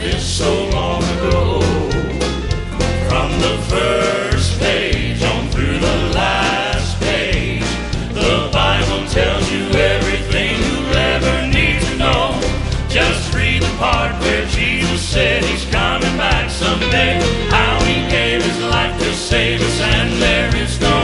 this so long ago. From the first page on through the last page, the Bible tells you everything you'll ever need to know. Just read the part where Jesus said he's coming back someday, how he gave his life to save us, and there is no